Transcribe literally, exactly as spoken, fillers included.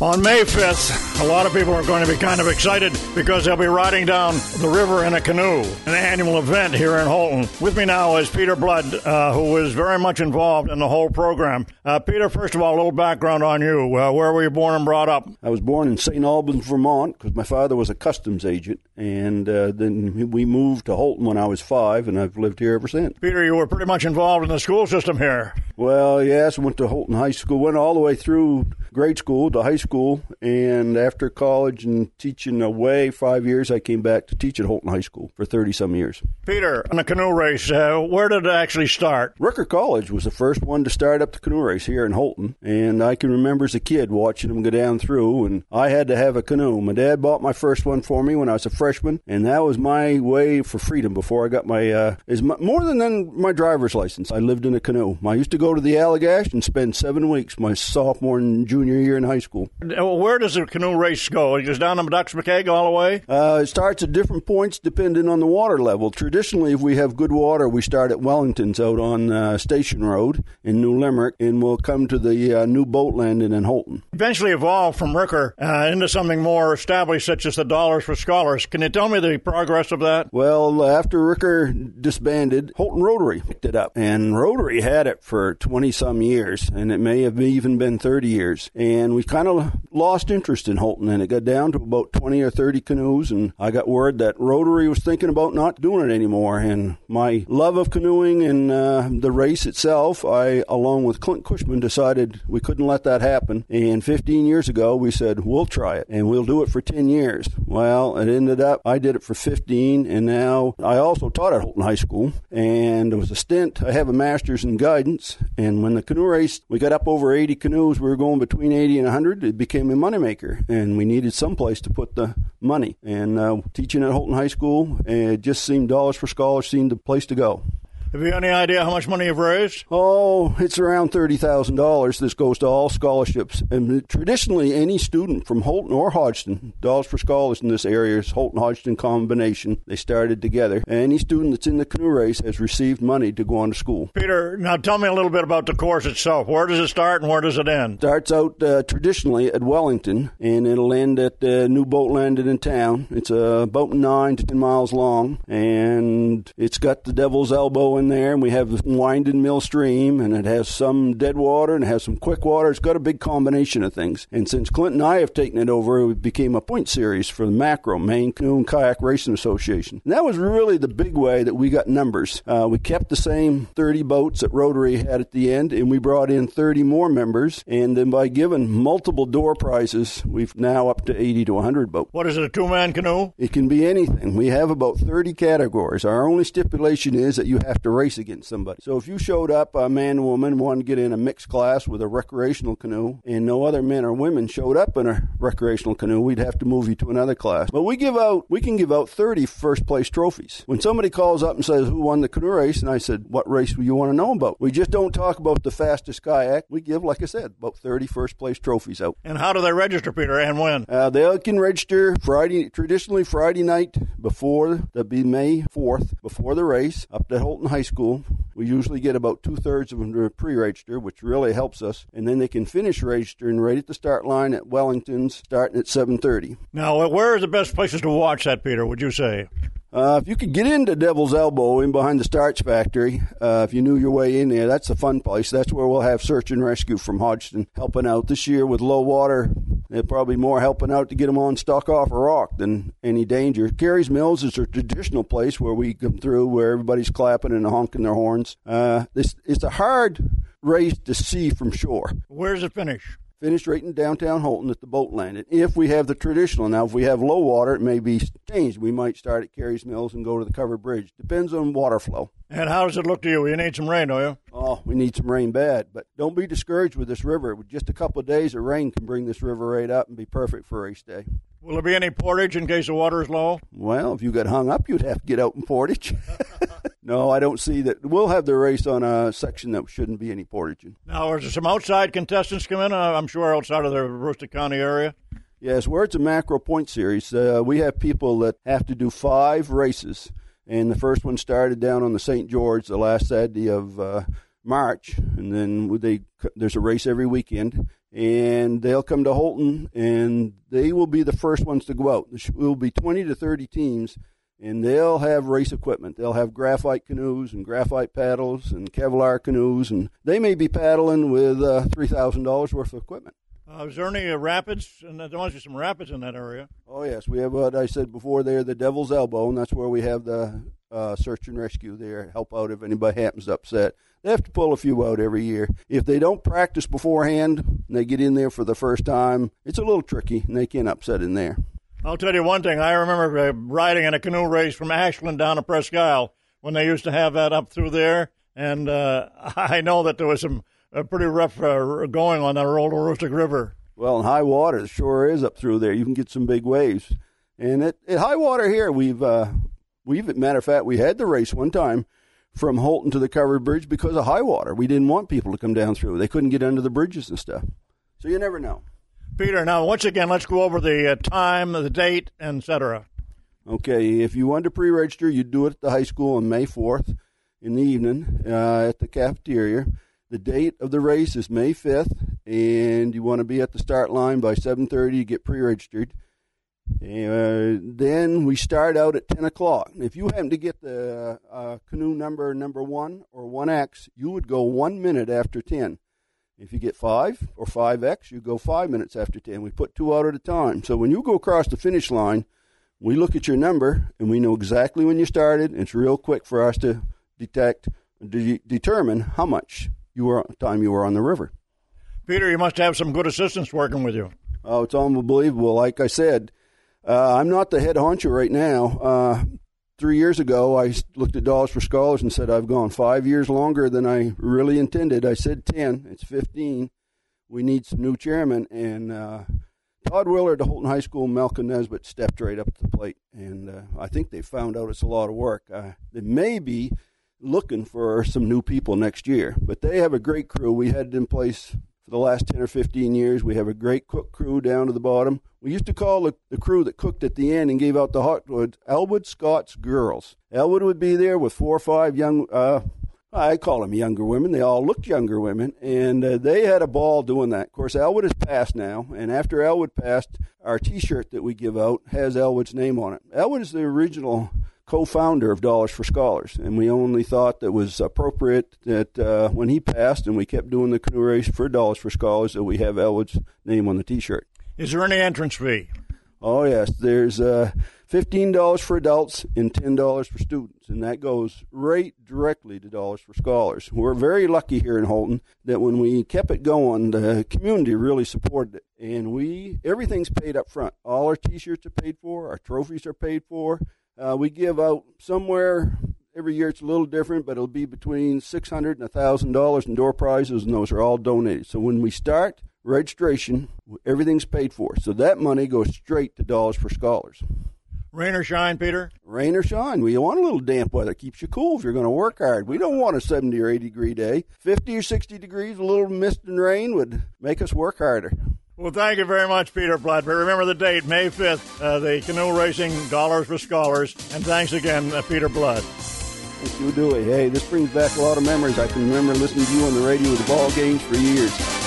On May fifth, a lot of people are going to be kind of excited because they'll be riding down the river in a canoe, an annual event here in Houlton. With me now is Peter Blood, uh, who is very much involved in the whole program. Uh, Peter, first of all, a little background on you. Uh, where were you born and brought up? I was born in Saint Albans, Vermont, because my father was a customs agent, and uh, then we moved to Houlton when I was five, and I've lived here ever since. Peter, you were pretty much involved in the school system here. Well, yes, I went to Houlton High School, went all the way through grade school to high school, and after college and teaching away five years, I came back to teach at Houlton High School for thirty-some years. Peter, on the canoe race, uh, where did it actually start? Rucker College was the first one to start up the canoe race here in Houlton, and I can remember as a kid watching them go down through, and I had to have a canoe. My dad bought my first one for me when I was a freshman, and that was my way for freedom before I got my, uh, is my, more than then my driver's license. I lived in a canoe. I used to go to the Allagash and spend seven weeks my sophomore and junior year in high school. Where does the canoe race go? It goes down to Ducks McKeg all the way? Uh, it starts at different points depending on the water level. Traditionally, if we have good water, we start at Wellington's out on uh, Station Road in New Limerick, and we'll come to the uh, new boat landing in Houlton. Eventually evolved from Rucker uh, into something more established, such as the Dollars for Scholars. Can you tell me the progress of that? Well, after Rucker disbanded, Houlton Rotary picked it up, and Rotary had it for twenty-some years, and it may have even been thirty years, and we kind of lost interest in Houlton, and it got down to about twenty or thirty canoes, and I got word that Rotary was thinking about not doing it anymore, and my love of canoeing and uh, the race itself, I, along with Clint Cushman, decided we couldn't let that happen, and fifteen years ago, we said, we'll try it, and we'll do it for ten years. Well, it ended up, I did it for fifteen, and now I also taught at Houlton High School, and it was a stint. I have a master's in guidance, and when the canoe race, we got up over eighty canoes, we were going between eighty and one hundred, it became a moneymaker, and we needed some place to put the money, and uh, teaching at Houlton High School, it just seemed Dollars for Scholars seemed the place to go. Have you any idea how much money you've raised? Oh, it's around thirty thousand dollars. This goes to all scholarships. And traditionally, any student from Houlton or Hodgson, Dollars for Scholars in this area is Houlton-Hodgson combination. They started together. Any student that's in the canoe race has received money to go on to school. Peter, now tell me a little bit about the course itself. Where does it start and where does it end? Starts out uh, traditionally at Wellington, and it'll end at the new boat landing in town. It's uh, about nine to ten miles long, and it's got the Devil's Elbow in there, and we have the Winding Mill Stream, and it has some dead water and it has some quick water. It's got a big combination of things. And since Clint and I have taken it over, it became a point series for the MACRO, Maine Canoe and Kayak Racing Association. And that was really the big way that we got numbers. Uh, we kept the same thirty boats that Rotary had at the end, and we brought in thirty more members. And then by giving multiple door prizes, we've now up to eighty to one hundred boats. What is it, a two-man canoe? It can be anything. We have about thirty categories. Our only stipulation is that you have to race against somebody. So if you showed up, a man and woman, wanted to get in a mixed class with a recreational canoe, and no other men or women showed up in a recreational canoe, we'd have to move you to another class. But we give out, we can give out thirty first place trophies. When somebody calls up and says, who won the canoe race? And I said, what race do you want to know about? We just don't talk about the fastest kayak. We give, like I said, about thirty first place trophies out. And how do they register, Peter, and when? Uh, they can register Friday, traditionally Friday night before, that'd be May fourth, before the race, up at Houlton High School. We usually get about two-thirds of them to pre-register, which really helps us. And then they can finish registering right at the start line at Wellington's, starting at seven thirty. Now, where are the best places to watch that, Peter, would you say? Uh, if you could get into Devil's Elbow in behind the starch factory, uh, if you knew your way in there, that's a fun place. That's where we'll have search and rescue from Hodgson helping out. This year with low water, they're probably more helping out to get them on stuck off a rock than any danger. Carey's Mills is a traditional place where we come through, where everybody's clapping and honking their horns. Uh, this it's a hard race to see from shore. Where does it finish? Finished right in downtown Houlton at the boat landing. If we have the traditional. Now, if we have low water, it may be changed. We might start at Carey's Mills and go to the covered bridge. Depends on water flow. And how does it look to you? You need some rain, don't you? Oh, we need some rain bad. But don't be discouraged with this river. With just a couple of days of rain can bring this river right up and be perfect for race day. Will there be any portage in case the water is low? Well, if you got hung up, you'd have to get out in portage. No, I don't see that. We'll have the race on a section that shouldn't be any portage in. Now, is there some outside contestants come in? Uh, I'm sure outside of the Aroostook County area. Yes, where it's a macro point series, uh, we have people that have to do five races. And the first one started down on the Saint George the last Saturday of uh, March. And then they, there's a race every weekend. and they'll come to Houlton, and they will be the first ones to go out. There will be twenty to thirty teams, and they'll have race equipment. They'll have graphite canoes and graphite paddles and Kevlar canoes, and they may be paddling with uh, three thousand dollars worth of equipment. Uh, is there any uh, rapids? And there must be some rapids in that area. Oh, yes. We have what I said before there, the Devil's Elbow, and that's where we have the uh, search and rescue there, help out if anybody happens to upset. They have to pull a few out every year. If they don't practice beforehand and they get in there for the first time, it's a little tricky, and they can upset in there. I'll tell you one thing. I remember uh, riding in a canoe race from Ashland down to Presque Isle when they used to have that up through there, and uh, I know that there was some uh, pretty rough uh, going on that old Aroostook River. Well, in high water, it sure is up through there. You can get some big waves. And at, at high water here, we've, uh, we've, matter of fact, we had the race one time from Houlton to the covered bridge because of high water. We didn't want people to come down through. They couldn't get under the bridges and stuff. So you never know. Peter, now, once again, let's go over the uh, time, the date, et cetera. Okay, if you wanted to pre-register, you'd do it at the high school on May fourth in the evening uh, at the cafeteria. The date of the race is May fifth, and you want to be at the start line by seven thirty to get pre-registered. Uh, then we start out at ten o'clock. If you happen to get the uh, canoe number number one or one X, you would go one minute after ten. If you get five or five X, you go five minutes after ten. We put two out at a time. So when you go across the finish line, we look at your number, and we know exactly when you started. It's real quick for us to detect, de- determine how much you were time you were on the river. Peter, you must have some good assistants working with you. Oh, it's unbelievable. Like I said, uh, I'm not the head honcho right now. Uh, three years ago, I looked at Dollars for Scholars and said, I've gone five years longer than I really intended. I said ten. It's fifteen. We need some new chairmen. And uh, Todd Willard at Houlton High School, Malcolm Nesbitt stepped right up to the plate. And uh, I think they found out it's a lot of work. Uh, they may be looking for some new people next year, but they have a great crew. We had it in place for the last ten or fifteen years. We have a great cook crew down to the bottom. We used to call the, the crew that cooked at the end and gave out the hot wood Elwood Scott's Girls. Elwood would be there with four or five young, uh, I call them younger women. They all looked younger women, and uh, they had a ball doing that. Of course, Elwood has passed now, and after Elwood passed, our T-shirt that we give out has Elwood's name on it. Elwood is the original co-founder of Dollars for Scholars, and we only thought that was appropriate that uh, when he passed and we kept doing the canoe race for Dollars for Scholars that we have Elwood's name on the T-shirt. Is there any entrance fee? Oh, yes. There's uh, fifteen dollars for adults and ten dollars for students, and that goes right directly to Dollars for Scholars. We're very lucky here in Houlton that when we kept it going, the community really supported it, and we everything's paid up front. All our T-shirts are paid for. Our trophies are paid for. Uh, we give out somewhere, every year it's a little different, but it'll be between six hundred dollars and one thousand dollars in door prizes, and those are all donated. So when we start registration, everything's paid for. So that money goes straight to Dollars for Scholars. Rain or shine, Peter? Rain or shine. We want a little damp weather. Keeps you cool if you're going to work hard. We don't want a seventy or eighty degree day. fifty or sixty degrees, a little mist and rain would make us work harder. Well, thank you very much, Peter Blood. But remember the date, May fifth, uh, the canoe racing Dollars for Scholars. And thanks again, uh, Peter Blood. Thank you, Dewey. Hey, this brings back a lot of memories. I can remember listening to you on the radio with the ball games for years.